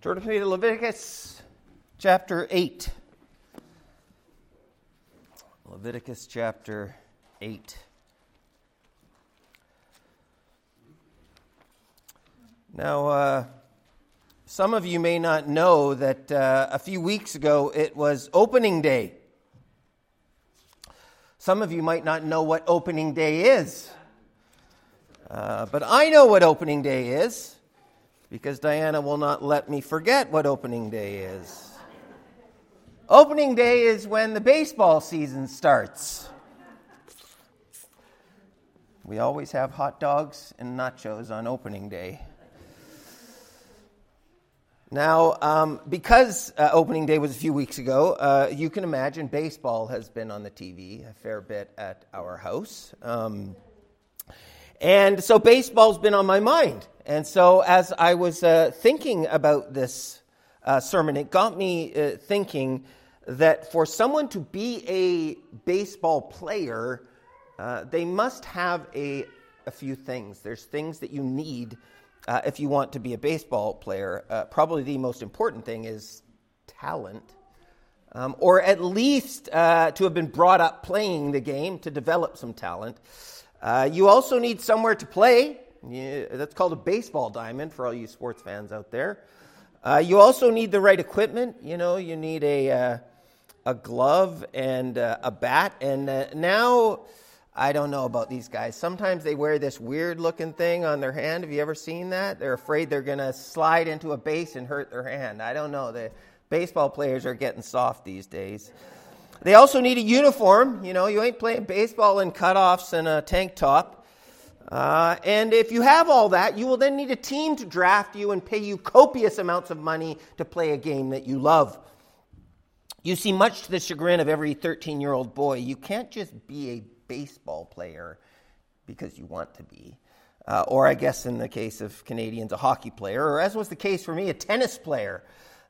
Turn with me to Leviticus chapter 8. Leviticus chapter 8. Now, some of you may not know that a few weeks ago it was opening day. Some of you might not know what opening day is. But I know what opening day is, because Diana will not let me forget what opening day is. Opening day is when the baseball season starts. We always have hot dogs and nachos on opening day. Now, because opening day was a few weeks ago, you can imagine baseball has been on the TV a fair bit at our house. And so baseball's been on my mind. And so as I was thinking about this sermon, it got me thinking that for someone to be a baseball player, they must have a few things. There's things that you need if you want to be a baseball player. Probably the most important thing is talent, or at least to have been brought up playing the game to develop some talent. You also need somewhere to play. That's called a baseball diamond for all you sports fans out there. You also need the right equipment. You need a glove and a bat. And now, I don't know about these guys. Sometimes they wear this weird-looking thing on their hand. Have you ever seen that? They're afraid they're going to slide into a base and hurt their hand. I don't know. The baseball players are getting soft these days. They also need a uniform. You ain't playing baseball in cutoffs and a tank top. And if you have all that, you will then need a team to draft you and pay you copious amounts of money to play a game that you love. You see, much to the chagrin of every 13-year-old boy, you can't just be a baseball player because you want to be. Or I guess in the case of Canadians, a hockey player, or as was the case for me, a tennis player.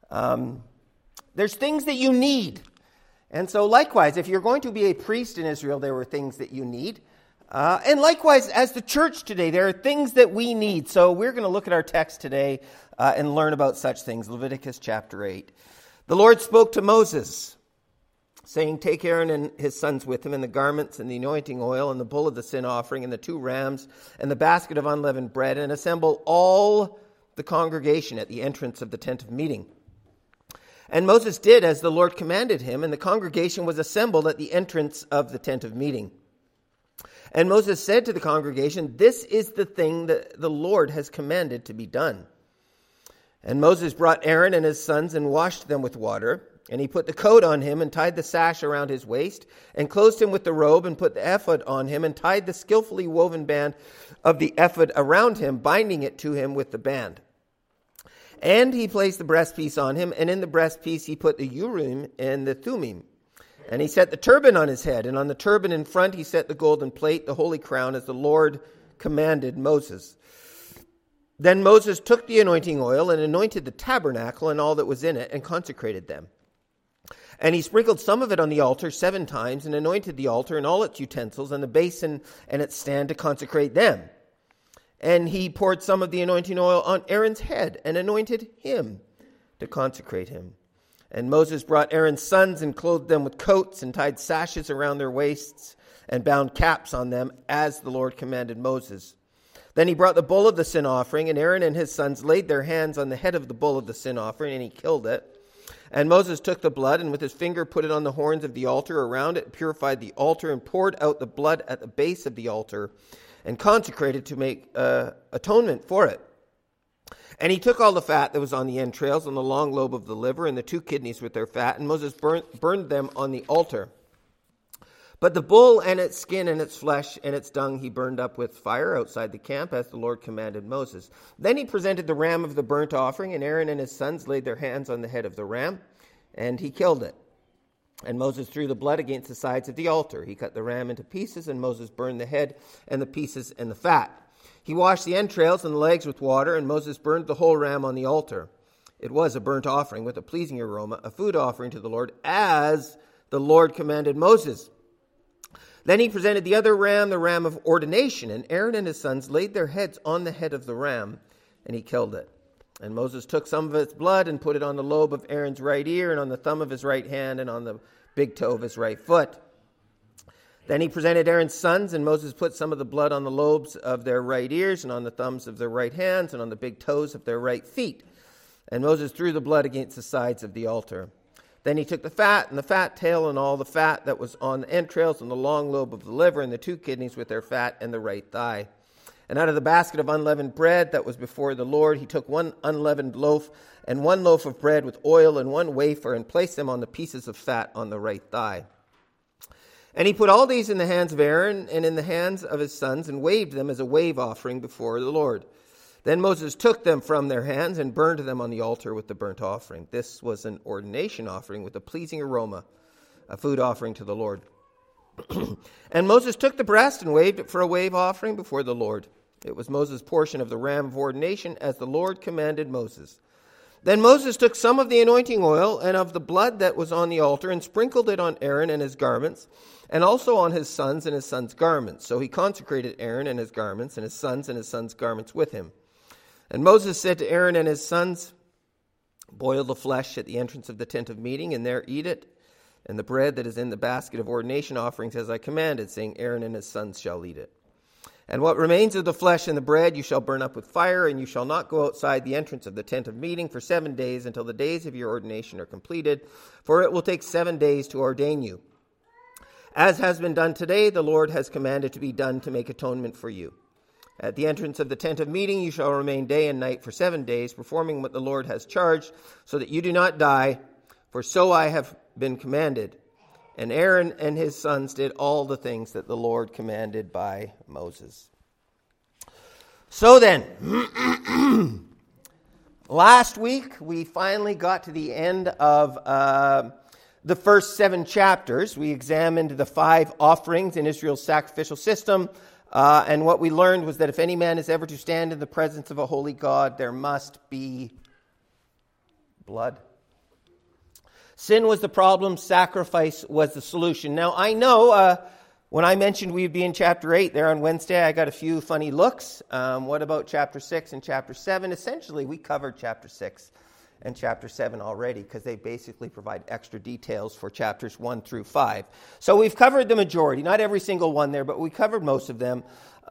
There's things that you need. And so likewise, if you're going to be a priest in Israel, there were things that you need. And likewise, as the church today, there are things that we need. So we're going to look at our text today and learn about such things. Leviticus chapter 8. The Lord spoke to Moses, saying, "Take Aaron and his sons with him, and the garments, and the anointing oil, and the bull of the sin offering, and the 2 rams, and the basket of unleavened bread, and assemble all the congregation at the entrance of the tent of meeting." And Moses did as the Lord commanded him, and the congregation was assembled at the entrance of the tent of meeting. And Moses said to the congregation, "This is the thing that the Lord has commanded to be done." And Moses brought Aaron and his sons and washed them with water. And he put the coat on him and tied the sash around his waist and clothed him with the robe and put the ephod on him and tied the skillfully woven band of the ephod around him, binding it to him with the band. And he placed the breastpiece on him, and in the breastpiece he put the Urim and the Thummim. And he set the turban on his head, and on the turban in front he set the golden plate, the holy crown, as the Lord commanded Moses. Then Moses took the anointing oil and anointed the tabernacle and all that was in it, and consecrated them. And he sprinkled some of it on the altar 7 times, and anointed the altar and all its utensils, and the basin and its stand to consecrate them. And he poured some of the anointing oil on Aaron's head and anointed him to consecrate him. And Moses brought Aaron's sons and clothed them with coats and tied sashes around their waists and bound caps on them as the Lord commanded Moses. Then he brought the bull of the sin offering, and Aaron and his sons laid their hands on the head of the bull of the sin offering, and he killed it. And Moses took the blood and with his finger put it on the horns of the altar around it, purified the altar, and poured out the blood at the base of the altar, and consecrated to make atonement for it. And he took all the fat that was on the entrails and the long lobe of the liver and the 2 kidneys with their fat, and Moses burned them on the altar. But the bull and its skin and its flesh and its dung he burned up with fire outside the camp, as the Lord commanded Moses. Then he presented the ram of the burnt offering, and Aaron and his sons laid their hands on the head of the ram, and he killed it. And Moses threw the blood against the sides of the altar. He cut the ram into pieces, and Moses burned the head and the pieces and the fat. He washed the entrails and the legs with water, and Moses burned the whole ram on the altar. It was a burnt offering with a pleasing aroma, a food offering to the Lord, as the Lord commanded Moses. Then he presented the other ram, the ram of ordination, and Aaron and his sons laid their heads on the head of the ram, and he killed it. And Moses took some of its blood and put it on the lobe of Aaron's right ear and on the thumb of his right hand and on the big toe of his right foot. Then he presented Aaron's sons, and Moses put some of the blood on the lobes of their right ears and on the thumbs of their right hands and on the big toes of their right feet. And Moses threw the blood against the sides of the altar. Then he took the fat and the fat tail and all the fat that was on the entrails and the long lobe of the liver and the 2 kidneys with their fat and the right thigh. And out of the basket of unleavened bread that was before the Lord, he took 1 unleavened loaf and 1 loaf of bread with oil and 1 wafer and placed them on the pieces of fat on the right thigh. And he put all these in the hands of Aaron and in the hands of his sons and waved them as a wave offering before the Lord. Then Moses took them from their hands and burned them on the altar with the burnt offering. This was an ordination offering with a pleasing aroma, a food offering to the Lord. And Moses took the breast and waved it for a wave offering before the Lord. It was Moses' portion of the ram of ordination, as the Lord commanded Moses. Then Moses took some of the anointing oil and of the blood that was on the altar and sprinkled it on Aaron and his garments, and also on his sons and his sons' garments. So he consecrated Aaron and his garments, and his sons' garments with him. And Moses said to Aaron and his sons, "Boil the flesh at the entrance of the tent of meeting, and there eat it, and the bread that is in the basket of ordination offerings as I commanded, saying, Aaron and his sons shall eat it. And what remains of the flesh and the bread you shall burn up with fire, and you shall not go outside the entrance of the tent of meeting for 7 days until the days of your ordination are completed, for it will take 7 days to ordain you. As has been done today, the Lord has commanded to be done to make atonement for you. At the entrance of the tent of meeting you shall remain day and night for 7 days, performing what the Lord has charged, so that you do not die, for so I have been commanded." And Aaron and his sons did all the things that the Lord commanded by Moses. So then, last week we finally got to the end of the first 7 chapters. We examined the 5 offerings in Israel's sacrificial system. And what we learned was that if any man is ever to stand in the presence of a holy God, there must be blood. Sin was the problem. Sacrifice was the solution. Now, I know when I mentioned we'd be in chapter 8 there on Wednesday, I got a few funny looks. What about chapter 6 and chapter 7? Essentially, we covered chapter 6 and chapter 7 already because they basically provide extra details for chapters 1 through 5. So we've covered the majority, not every single one there, but we covered most of them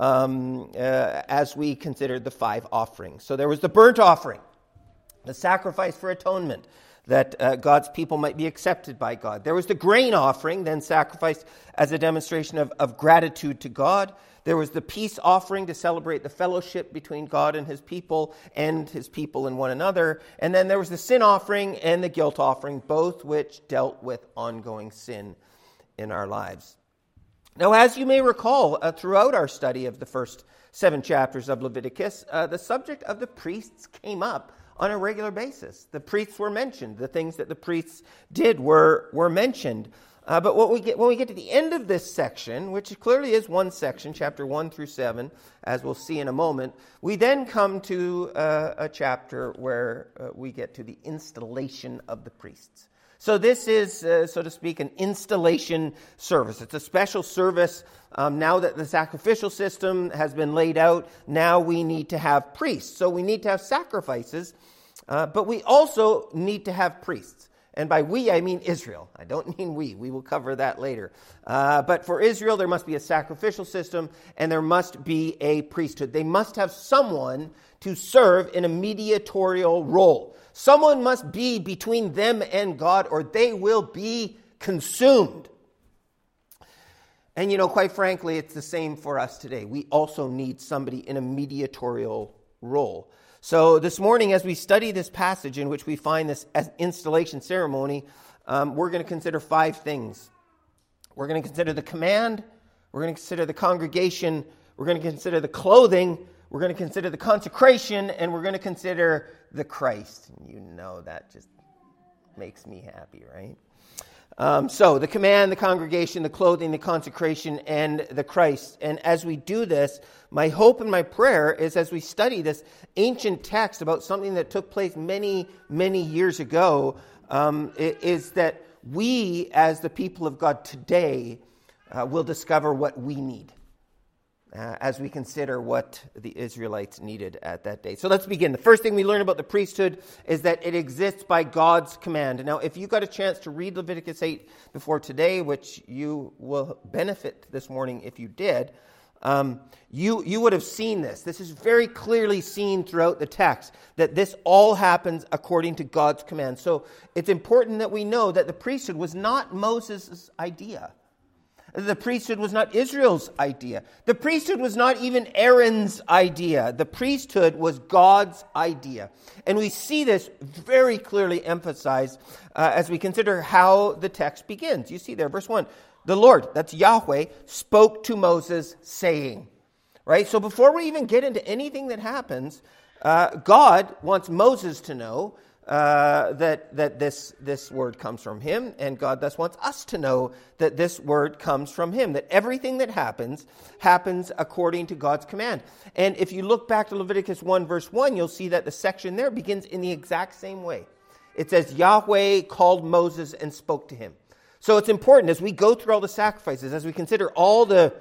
as we considered the 5 offerings. So there was the burnt offering, the sacrifice for atonement, that God's people might be accepted by God. There was the grain offering, then sacrificed as a demonstration of gratitude to God. There was the peace offering to celebrate the fellowship between God and his people and one another. And then there was the sin offering and the guilt offering, both which dealt with ongoing sin in our lives. Now, as you may recall, throughout our study of the first 7 chapters of Leviticus, the subject of the priests came up on a regular basis. The priests were mentioned. The things that the priests did were mentioned. But when we get to the end of this section, which clearly is one section, chapter 1 through 7, as we'll see in a moment, we then come to a chapter where we get to the installation of the priests. So this is, so to speak, an installation service. It's a special service. Now that the sacrificial system has been laid out, now we need to have priests. So we need to have sacrifices, but we also need to have priests. And by we, I mean Israel. I don't mean we. We will cover that later. But for Israel, there must be a sacrificial system, and there must be a priesthood. They must have someone to serve in a mediatorial role. Someone must be between them and God, or they will be consumed. And, quite frankly, it's the same for us today. We also need somebody in a mediatorial role. So this morning, as we study this passage in which we find this installation ceremony, we're going to consider 5 things. We're going to consider the command. We're going to consider the congregation. We're going to consider the clothing. We're going to consider the consecration. And we're going to consider the Christ. And that just makes me happy, right? So the command, the congregation, the clothing, the consecration, and the Christ. And as we do this, my hope and my prayer is as we study this ancient text about something that took place many, many years ago, is that we as the people of God today will discover what we need. as we consider what the Israelites needed at that day. So let's begin. The first thing we learn about the priesthood is that it exists by God's command. Now, if you got a chance to read Leviticus 8 before today, which you will benefit this morning if you did, you would have seen this. This is very clearly seen throughout the text, that this all happens according to God's command. So it's important that we know that the priesthood was not Moses' idea. The priesthood was not Israel's idea. The priesthood was not even Aaron's idea. The priesthood was God's idea. And we see this very clearly emphasized as we consider how the text begins. You see there, verse 1, the Lord, that's Yahweh, spoke to Moses saying, right? So before we even get into anything that happens, God wants Moses to know that this word comes from him, and God thus wants us to know that this word comes from him, that everything that happens according to God's command. And if you look back to Leviticus 1 verse 1, you'll see that the section there begins in the exact same way. It says, Yahweh called Moses and spoke to him. So it's important as we go through all the sacrifices, as we consider all the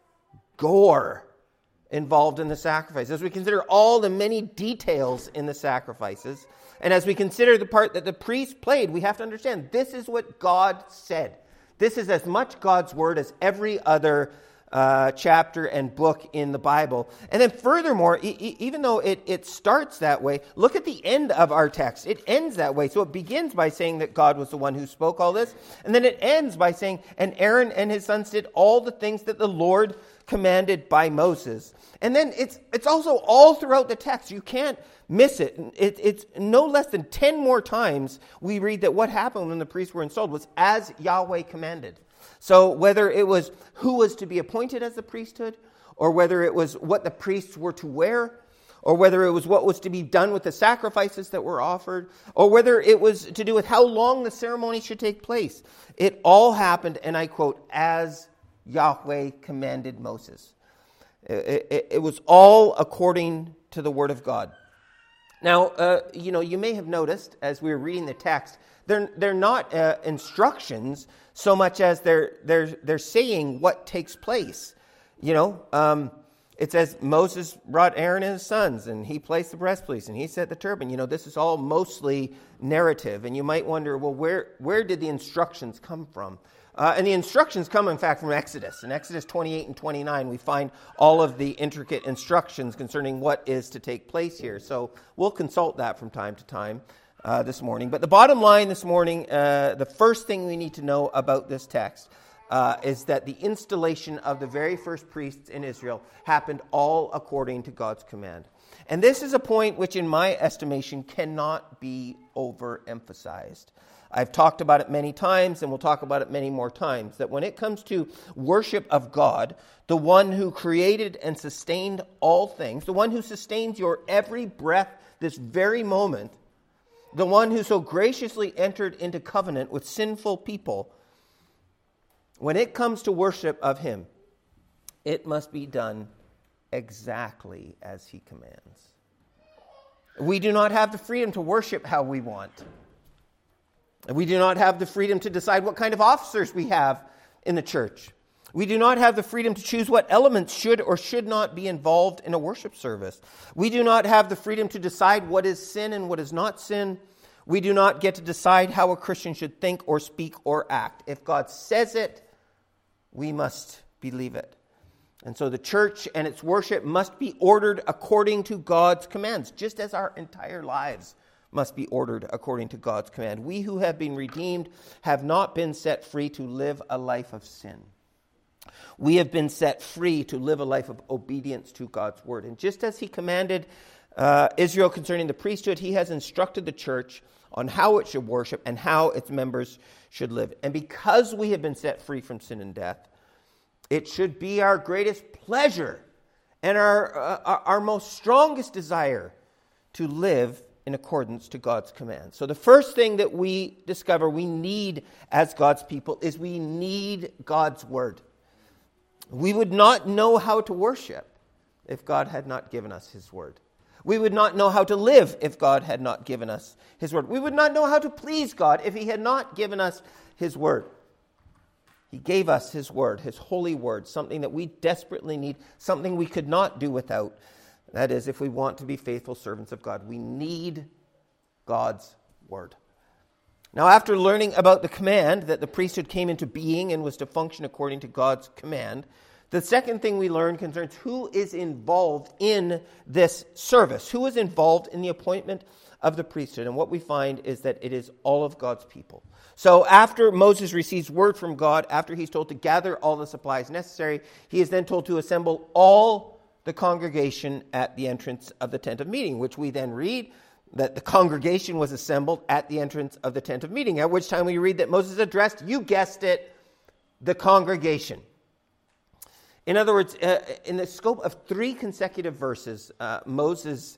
gore involved in the sacrifice, as we consider all the many details in the sacrifices, and as we consider the part that the priest played, we have to understand this is what God said. This is as much God's word as every other chapter and book in the Bible. And then furthermore, even though it starts that way, look at the end of our text. It ends that way. So it begins by saying that God was the one who spoke all this. And then it ends by saying, and Aaron and his sons did all the things that the Lord commanded by Moses. And then it's also all throughout the text. You can't miss it. It's no less than 10 more times we read that what happened when the priests were installed was as Yahweh commanded. So whether it was who was to be appointed as the priesthood, or whether it was what the priests were to wear, or whether it was what was to be done with the sacrifices that were offered, or whether it was to do with how long the ceremony should take place, it all happened, and I quote, as Yahweh commanded Moses. It was all according to the word of God. Now, you may have noticed as we were reading the text, they're not instructions so much as they're saying what takes place. It says Moses brought Aaron and his sons, and he placed the breastplate, and he set the turban. This is all mostly narrative, and you might wonder, well, where did the instructions come from? And the instructions come, in fact, from Exodus. In Exodus 28 and 29, we find all of the intricate instructions concerning what is to take place here. So we'll consult that from time to time this morning. But the bottom line this morning, the first thing we need to know about this text is that the installation of the very first priests in Israel happened all according to God's command. And this is a point which, in my estimation, cannot be overemphasized. I've talked about it many times, and we'll talk about it many more times, that when it comes to worship of God, the one who created and sustained all things, the one who sustains your every breath this very moment, the one who so graciously entered into covenant with sinful people, when it comes to worship of him, it must be done exactly as he commands. We do not have the freedom to worship how we want. We do not have the freedom to decide what kind of officers we have in the church. We do not have the freedom to choose what elements should or should not be involved in a worship service. We do not have the freedom to decide what is sin and what is not sin. We do not get to decide how a Christian should think or speak or act. If God says it, we must believe it. And so the church and its worship must be ordered according to God's commands, just as our entire lives must be ordered according to God's command. We who have been redeemed have not been set free to live a life of sin. We have been set free to live a life of obedience to God's word. And just as he commanded Israel concerning the priesthood, he has instructed the church on how it should worship and how its members should live. And because we have been set free from sin and death, it should be our greatest pleasure and our most strongest desire to live in accordance to God's command. So the first thing that we discover we need as God's people is we need God's word. We would not know how to worship if God had not given us his word. We would not know how to live if God had not given us his word. We would not know how to please God if he had not given us his word. He gave us his word, his holy word, something that we desperately need, something we could not do without. That is, if we want to be faithful servants of God, we need God's word. Now, after learning about the command that the priesthood came into being and was to function according to God's command, the second thing we learn concerns who is involved in this service, who is involved in the appointment of the priesthood. And what we find is that it is all of God's people. So after Moses receives word from God, after he's told to gather all the supplies necessary, he is then told to assemble all the congregation at the entrance of the tent of meeting, which we then read that the congregation was assembled at the entrance of the tent of meeting, at which time we read that Moses addressed, you guessed it, the congregation. In other words, in the scope of 3 consecutive verses, Moses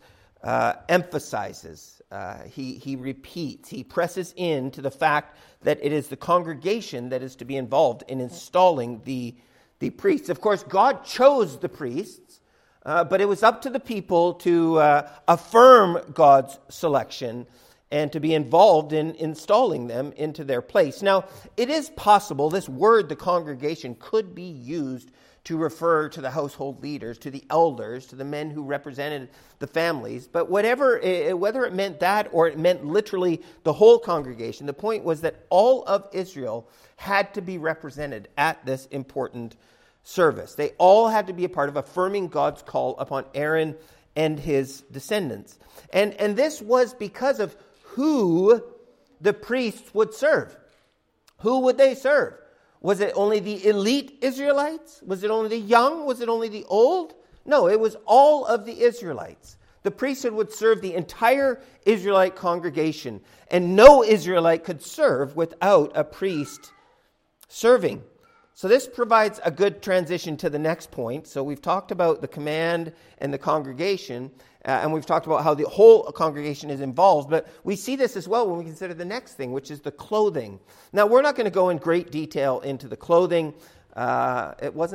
emphasizes, he repeats, he presses in to the fact that it is the congregation that is to be involved in installing the priests. Of course, God chose the priests, but it was up to the people to affirm God's selection and to be involved in installing them into their place. Now, it is possible this word, the congregation, could be used to refer to the household leaders, to the elders, to the men who represented the families. But whether it meant that or it meant literally the whole congregation, the point was that all of Israel had to be represented at this important service. They all had to be a part of affirming God's call upon Aaron and his descendants. And this was because of who the priests would serve. Who would they serve? Was it only the elite Israelites? Was it only the young? Was it only the old? No, it was all of the Israelites. The priesthood would serve the entire Israelite congregation, and no Israelite could serve without a priest serving. So this provides a good transition to the next point. So we've talked about the command and the congregation, and we've talked about how the whole congregation is involved, but we see this as well when we consider the next thing, which is the clothing. Now, we're not going to go in great detail into the clothing. It was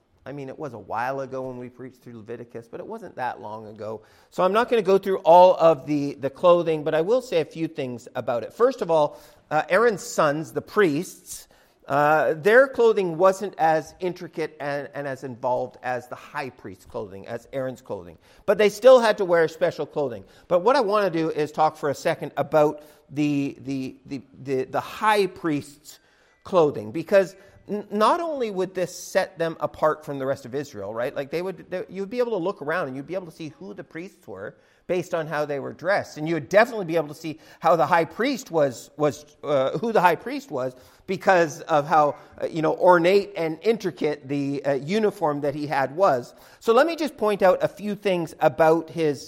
a while ago when we preached through Leviticus, but it wasn't that long ago. So I'm not going to go through all of the clothing, but I will say a few things about it. First of all, Aaron's sons, the priests, their clothing wasn't as intricate and as involved as the high priest's clothing, as Aaron's clothing. But they still had to wear special clothing. But what I want to do is talk for a second about the high priest's clothing, because not only would this set them apart from the rest of Israel, right? Like you'd be able to look around and you'd be able to see who the priests were based on how they were dressed, and you would definitely be able to see how the high priest was who the high priest was because of how ornate and intricate the uniform that he had was. So let me just point out a few things about his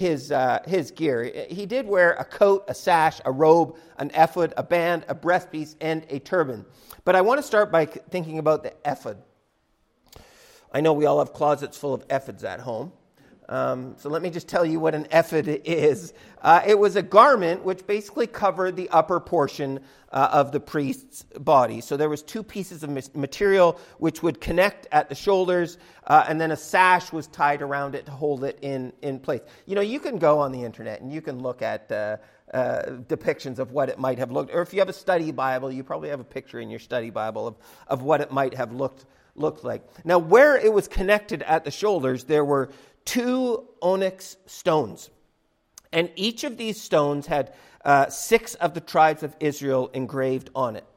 gear. He did wear a coat, a sash, a robe, an ephod, a band, a breastpiece, and a turban. But I want to start by thinking about the ephod. I know we all have closets full of ephods at home. So let me just tell you what an ephod is. It was a garment which basically covered the upper portion of the priest's body. So there was 2 pieces of material which would connect at the shoulders, and then a sash was tied around it to hold it in place. You can go on the internet and you can look at depictions of what it might have looked. Or if you have a study Bible, you probably have a picture in your study Bible of what it might have looked like. Now, where it was connected at the shoulders, there were 2 onyx stones. And each of these stones had 6 of the tribes of Israel engraved on it.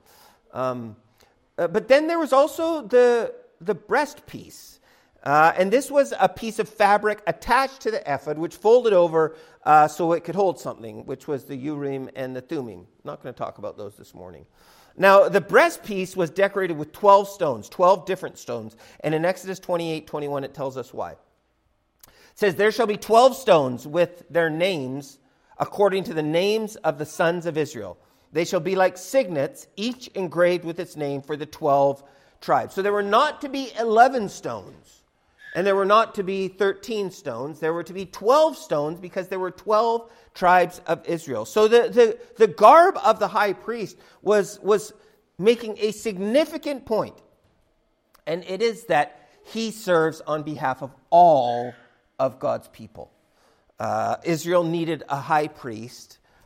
But then there was also the breastpiece. And this was a piece of fabric attached to the ephod, which folded over so it could hold something, which was the Urim and the Thummim. I'm not going to talk about those this morning. Now, the breastpiece was decorated with 12 stones, 12 different stones. And in Exodus 28:21, it tells us why. It says, there shall be 12 stones with their names according to the names of the sons of Israel. They shall be like signets, each engraved with its name for the 12 tribes. So there were not to be 11 stones, and there were not to be 13 stones. There were to be 12 stones because there were 12 tribes of Israel. So the garb of the high priest was making a significant point, and it is that he serves on behalf of all of God's people. Israel needed a high priest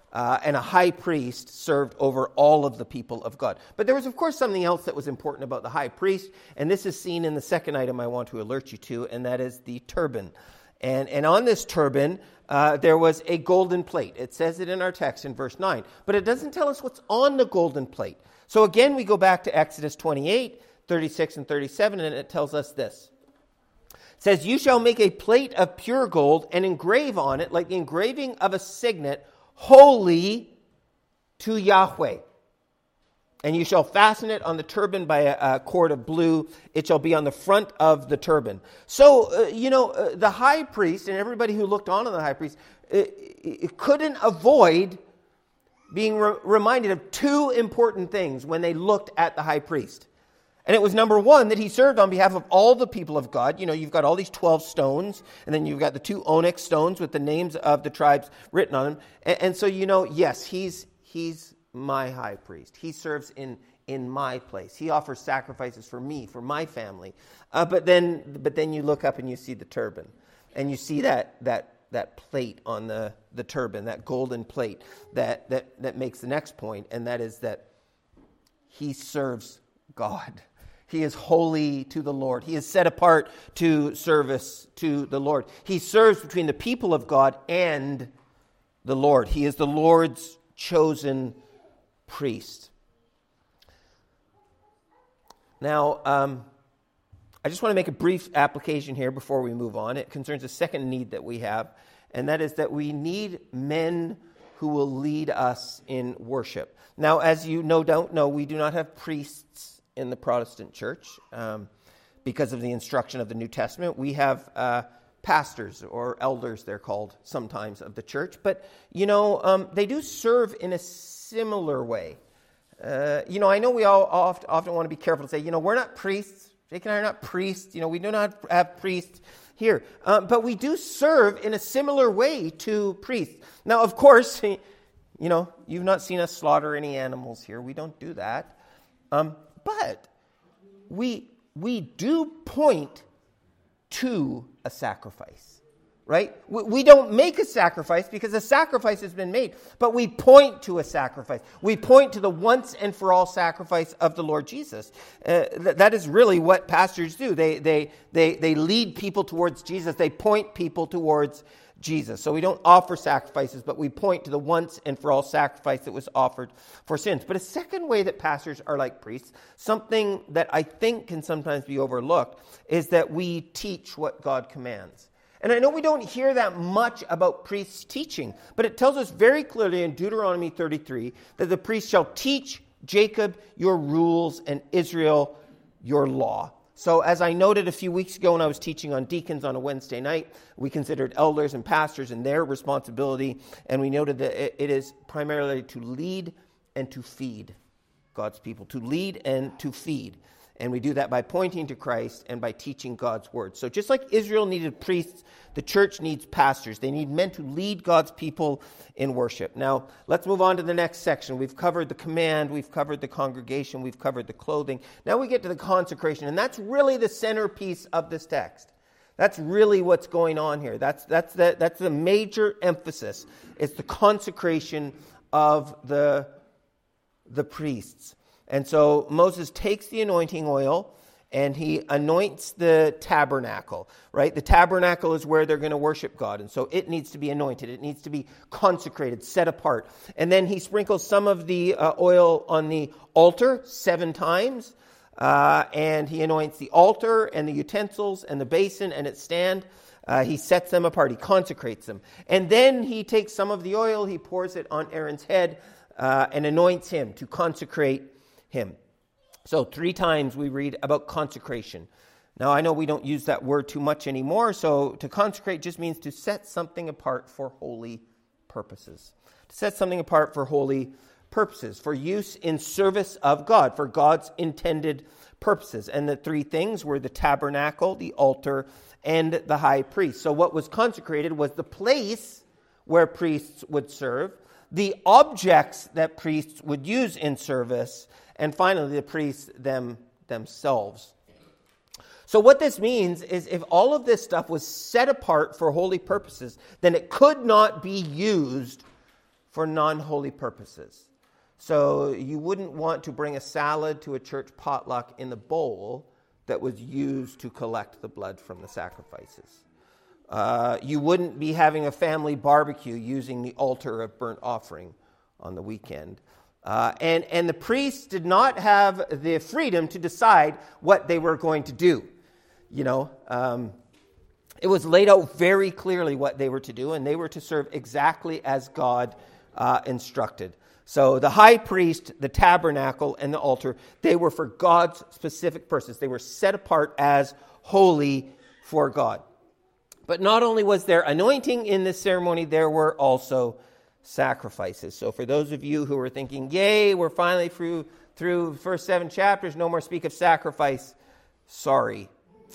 and a high priest served over all of the people of God. But there was, of course, something else that was important about the high priest, and this is seen in the second item I want to alert you to, and that is the turban. And on this turban, there was a golden plate. It says it in our text in verse 9, but it doesn't tell us what's on the golden plate. So again, we go back to Exodus 28, 36 and 37, and it tells us this. It says, "You shall make a plate of pure gold and engrave on it, like the engraving of a signet, holy to Yahweh. And you shall fasten it on the turban by a cord of blue. It shall be on the front of the turban." So, the high priest and everybody who looked on the high priest it couldn't avoid being reminded of two important things when they looked at the high priest. And it was, number one, that he served on behalf of all the people of God. You've got all these 12 stones, and then you've got the 2 onyx stones with the names of the tribes written on them. And so, yes, he's my high priest. He serves in my place. He offers sacrifices for me, for my family. But then you look up and you see the turban, and you see that plate on the turban, that golden plate that makes the next point, and that is that he serves God. He is holy to the Lord. He is set apart to service to the Lord. He serves between the people of God and the Lord. He is the Lord's chosen priest. Now, I just want to make a brief application here before we move on. It concerns a second need that we have, and that is that we need men who will lead us in worship. Now, as you don't know, we do not have priests in the Protestant church because of the instruction of the New Testament. We have pastors or elders, they're called sometimes, of the church. But, they do serve in a similar way. I know we all often want to be careful to say, we're not priests. Jake and I are not priests. We do not have priests here. But we do serve in a similar way to priests. Now, of course, you've not seen us slaughter any animals here. We don't do that. But we do point to a sacrifice, right? We don't make a sacrifice because a sacrifice has been made, but we point to a sacrifice. We point to the once and for all sacrifice of the Lord Jesus. That is really what pastors do. They lead people towards Jesus. They point people towards Jesus. So we don't offer sacrifices, but we point to the once and for all sacrifice that was offered for sins. But a second way that pastors are like priests, something that I think can sometimes be overlooked, is that we teach what God commands. And I know we don't hear that much about priests teaching, but it tells us very clearly in Deuteronomy 33 that the priest shall teach Jacob your rules and Israel your law. So as I noted a few weeks ago when I was teaching on deacons on a Wednesday night, we considered elders and pastors and their responsibility, and we noted that it is primarily to lead and to feed God's people, to lead and to feed. And we do that by pointing to Christ and by teaching God's word. So just like Israel needed priests, the church needs pastors. They need men to lead God's people in worship. Now, let's move on to the next section. We've covered the command, we've covered the congregation, we've covered the clothing. Now we get to the consecration, and that's really the centerpiece of this text. That's really what's going on here. That's the major emphasis. It's the consecration of the priests. And so Moses takes the anointing oil and he anoints the tabernacle, right? The tabernacle is where they're going to worship God. And so it needs to be anointed. It needs to be consecrated, set apart. And then he sprinkles some of the oil on the altar 7 times. And he anoints the altar and the utensils and the basin and its stand. He sets them apart. He consecrates them. And then he takes some of the oil, he pours it on Aaron's head and anoints him to consecrate him. So 3 times we read about consecration. Now I know we don't use that word too much anymore, so to consecrate just means to set something apart for holy purposes. To set something apart for holy purposes, for use in service of God, for God's intended purposes. And the 3 things were the tabernacle, the altar, and the high priest. So what was consecrated was the place where priests would serve, the objects that priests would use in service, and finally, the priests themselves. So what this means is if all of this stuff was set apart for holy purposes, then it could not be used for non-holy purposes. So you wouldn't want to bring a salad to a church potluck in the bowl that was used to collect the blood from the sacrifices. You wouldn't be having a family barbecue using the altar of burnt offering on the weekend. And the priests did not have the freedom to decide what they were going to do. It was laid out very clearly what they were to do, and they were to serve exactly as God instructed. So the high priest, the tabernacle, and the altar, they were for God's specific purposes. They were set apart as holy for God. But not only was there anointing in this ceremony, there were also sacrifices. So for those of you who are thinking, yay, we're finally through the first 7 chapters, no more speak of sacrifice. Sorry.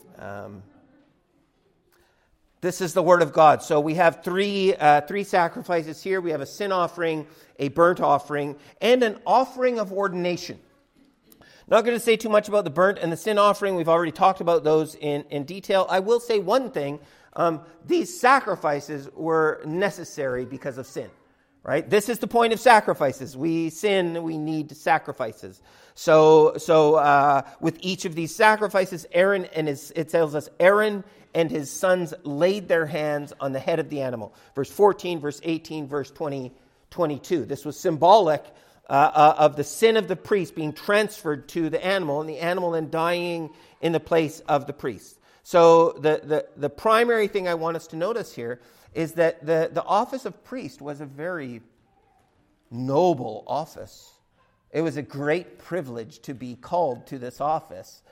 This is the word of God. So we have three sacrifices here. We have a sin offering, a burnt offering, and an offering of ordination. Not going to say too much about the burnt and the sin offering. We've already talked about those in detail. I will say one thing. These sacrifices were necessary because of sin. Right? This is the point of sacrifices. We sin, we need sacrifices. So with each of these sacrifices, it tells us Aaron and his sons laid their hands on the head of the animal. Verse 14, verse 18, verse 22. This was symbolic of the sin of the priest being transferred to the animal, and the animal then dying in the place of the priest. So the primary thing I want us to notice here is that the office of priest was a very noble office. It was a great privilege to be called to this office.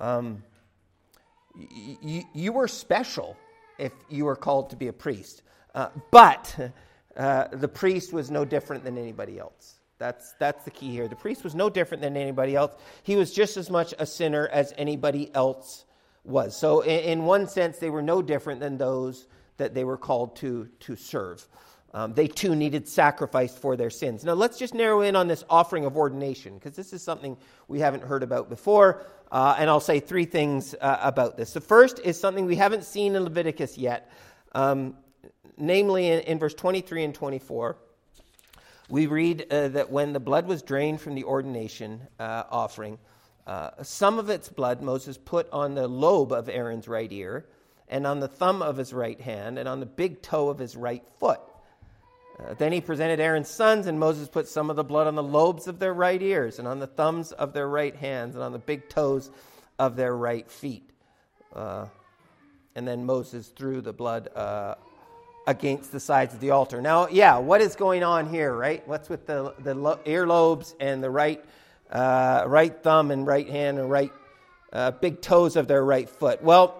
You were special if you were called to be a priest. But the priest was no different than anybody else. That's the key here. The priest was no different than anybody else. He was just as much a sinner as anybody else was. So in one sense, they were no different than those that they were called to serve. They too needed sacrifice for their sins. Now let's just narrow in on this offering of ordination, because this is something we haven't heard about before, and I'll say 3 things about this. The first is something we haven't seen in Leviticus yet, namely in verse 23 and 24. We read that when the blood was drained from the ordination offering, some of its blood Moses put on the lobe of Aaron's right ear, and on the thumb of his right hand, and on the big toe of his right foot. Then he presented Aaron's sons, and Moses put some of the blood on the lobes of their right ears, and on the thumbs of their right hands, and on the big toes of their right feet. And then Moses threw the blood against the sides of the altar. Now, what is going on here, right? What's with the earlobes and the right thumb and right hand and right big toes of their right foot? Well,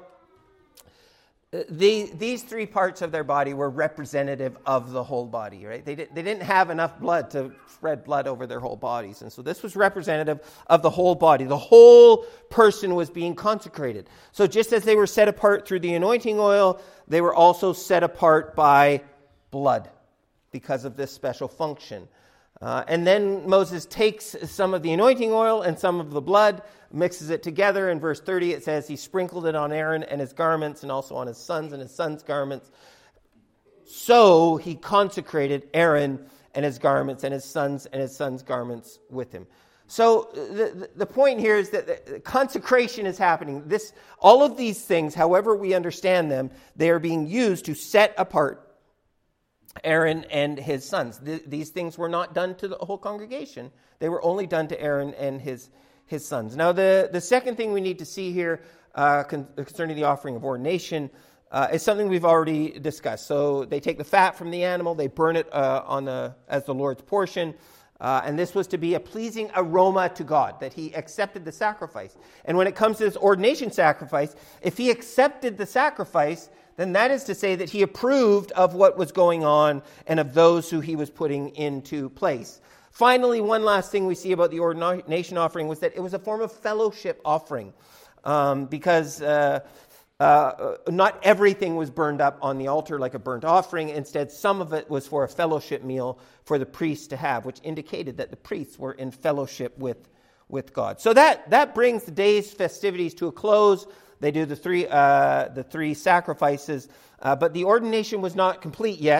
these 3 parts of their body were representative of the whole body, right? They didn't have enough blood to spread blood over their whole bodies. And so this was representative of the whole body. The whole person was being consecrated. So just as they were set apart through the anointing oil, they were also set apart by blood because of this special function. And then Moses takes some of the anointing oil and some of the blood, mixes it together. In verse 30 it says he sprinkled it on Aaron and his garments and also on his sons and his sons' garments. So he consecrated Aaron and his garments and his sons' garments with him. So the point here is that consecration is happening. All of these things, however we understand them, they are being used to set apart Aaron and his sons. These things were not done to the whole congregation. They were only done to Aaron and his sons. Now, the second thing we need to see here concerning the offering of ordination is something we've already discussed. So they take the fat from the animal, they burn it as the Lord's portion, and this was to be a pleasing aroma to God, that he accepted the sacrifice. And when it comes to this ordination sacrifice, if he accepted the sacrifice, then that is to say that he approved of what was going on and of those who he was putting into place. Finally, one last thing we see about the ordination offering was that it was a form of fellowship offering, because not everything was burned up on the altar like a burnt offering. Instead, some of it was for a fellowship meal for the priests to have, which indicated that the priests were in fellowship with God. So that brings the day's festivities to a close. They do the three sacrifices, but the ordination was not complete yet.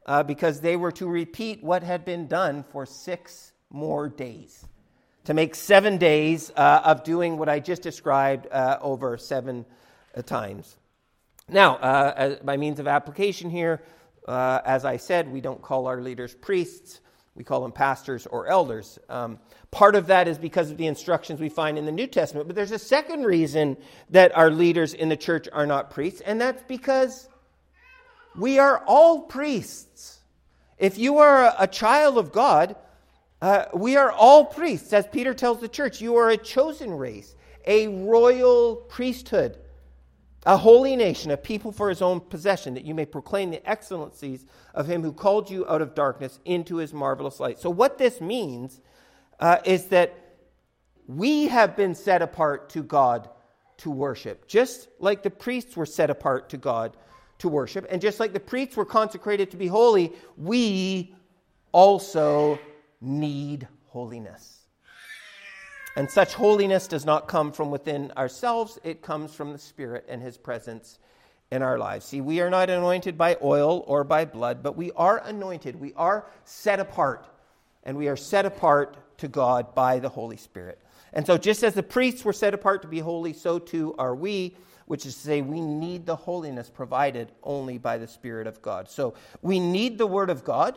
because they were to repeat what had been done for 6 more days, to make 7 days of doing what I just described over 7 times. Now, by means of application here, as I said, we don't call our leaders priests. We call them pastors or elders. Part of that is because of the instructions we find in the New Testament. But there's a second reason that our leaders in the church are not priests, and that's because we are all priests. If you are a child of God, we are all priests. As Peter tells the church, you are a chosen race, a royal priesthood, a holy nation, a people for his own possession, that you may proclaim the excellencies of him who called you out of darkness into his marvelous light. So what this means is that we have been set apart to God to worship, just like the priests were set apart to God to worship, and just like the priests were consecrated to be holy, we also need holiness. And such holiness does not come from within ourselves. It comes from the Spirit and his presence in our lives. See, we are not anointed by oil or by blood, but we are anointed. We are set apart. And we are set apart to God by the Holy Spirit. And so just as the priests were set apart to be holy, so too are we, which is to say we need the holiness provided only by the Spirit of God. So we need the Word of God.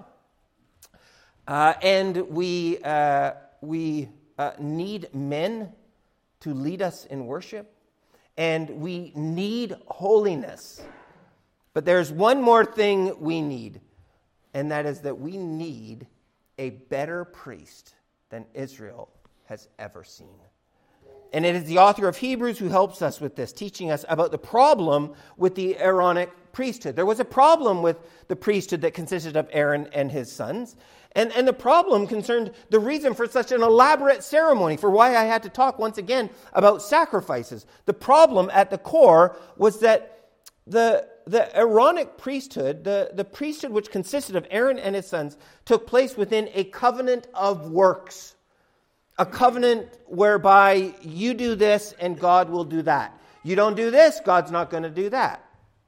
And we need men to lead us in worship, and we need holiness. But there's one more thing we need, and that is that we need a better priest than Israel has ever seen. And it is the author of Hebrews who helps us with this, teaching us about the problem with the Aaronic priesthood. There was a problem with the priesthood that consisted of Aaron and his sons. And the problem concerned the reason for such an elaborate ceremony, for why I had to talk once again about sacrifices. The problem at the core was that the Aaronic priesthood, the priesthood which consisted of Aaron and his sons, took place within a covenant of works. A covenant whereby you do this and God will do that. You don't do this, God's not going to do that.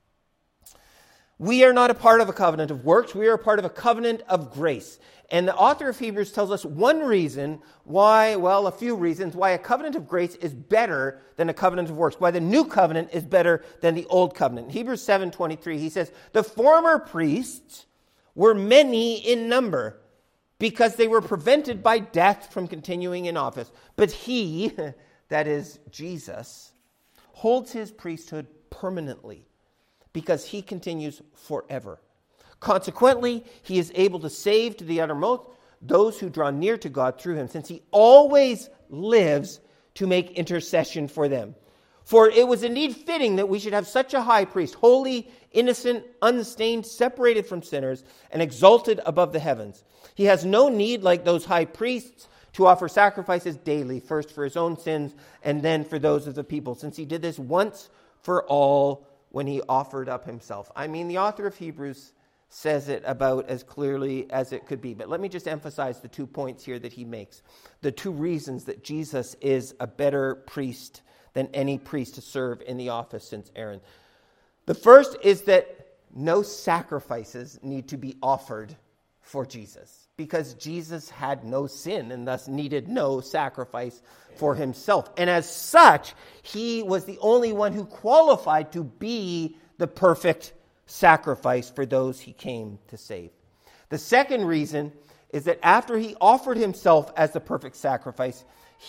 We are not a part of a covenant of works. We are a part of a covenant of grace. And the author of Hebrews tells us one reason why, well, a few reasons, why a covenant of grace is better than a covenant of works, why the new covenant is better than the old covenant. In Hebrews 7:23, he says, the former priests were many in number because they were prevented by death from continuing in office. But he, that is Jesus, holds his priesthood permanently because he continues forever. Consequently, he is able to save to the uttermost those who draw near to God through him, since he always lives to make intercession for them. For it was indeed fitting that we should have such a high priest, holy, innocent, unstained, separated from sinners, and exalted above the heavens. He has no need, like those high priests, to offer sacrifices daily, first for his own sins and then for those of the people, since he did this once for all when he offered up himself. I mean, the author of Hebrews says it about as clearly as it could be. But let me just emphasize the 2 points here that he makes. The 2 reasons that Jesus is a better priest than any priest to serve in the office since Aaron. The first is that no sacrifices need to be offered for Jesus, because Jesus had no sin and thus needed no sacrifice for himself. And as such, he was the only one who qualified to be the perfect sacrifice for those he came to save. The second reason is that after he offered himself as the perfect sacrifice,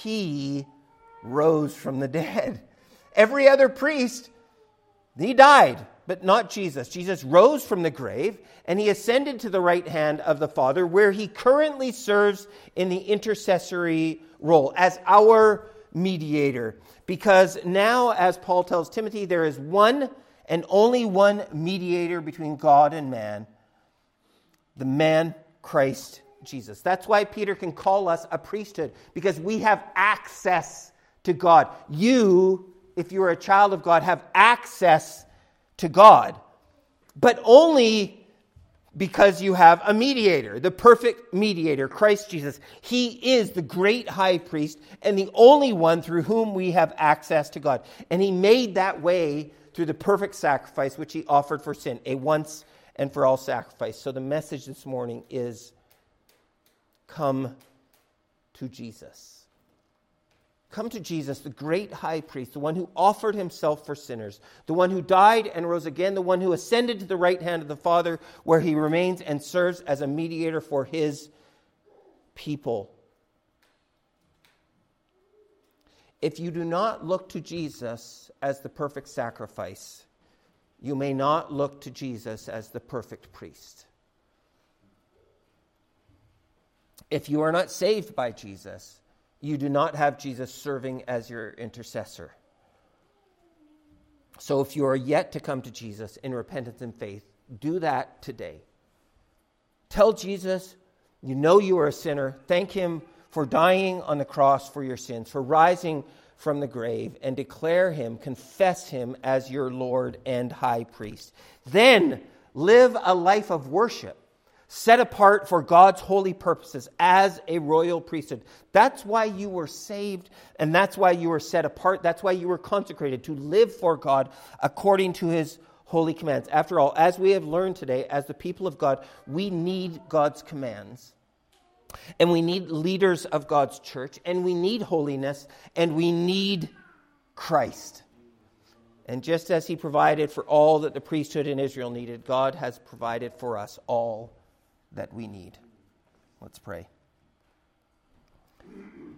he rose from the dead. Every other priest, he died, but not Jesus. Jesus rose from the grave, and he ascended to the right hand of the Father, where he currently serves in the intercessory role as our mediator. Because now, as Paul tells Timothy, there is one and only one mediator between God and man, the man Christ Jesus. That's why Peter can call us a priesthood, because we have access to God. You, if you're a child of God, have access to God, but only because you have a mediator, the perfect mediator, Christ Jesus. He is the great high priest and the only one through whom we have access to God. And he made that way through the perfect sacrifice which he offered for sin, a once and for all sacrifice. So the message this morning is, come to Jesus. Come to Jesus, the great high priest, the one who offered himself for sinners, the one who died and rose again, the one who ascended to the right hand of the Father, where he remains and serves as a mediator for his people. If you do not look to Jesus as the perfect sacrifice, you may not look to Jesus as the perfect priest. If you are not saved by Jesus, you do not have Jesus serving as your intercessor. So if you are yet to come to Jesus in repentance and faith, do that today. Tell Jesus you know you are a sinner. Thank him for dying on the cross for your sins, for rising from the grave, and declare him, confess him as your Lord and high priest. Then live a life of worship, set apart for God's holy purposes as a royal priesthood. That's why you were saved, and that's why you were set apart. That's why you were consecrated, to live for God according to his holy commands. After all, as we have learned today, as the people of God, we need God's commands. And we need leaders of God's church, and we need holiness, and we need Christ. And just as he provided for all that the priesthood in Israel needed, God has provided for us all that we need. Let's pray.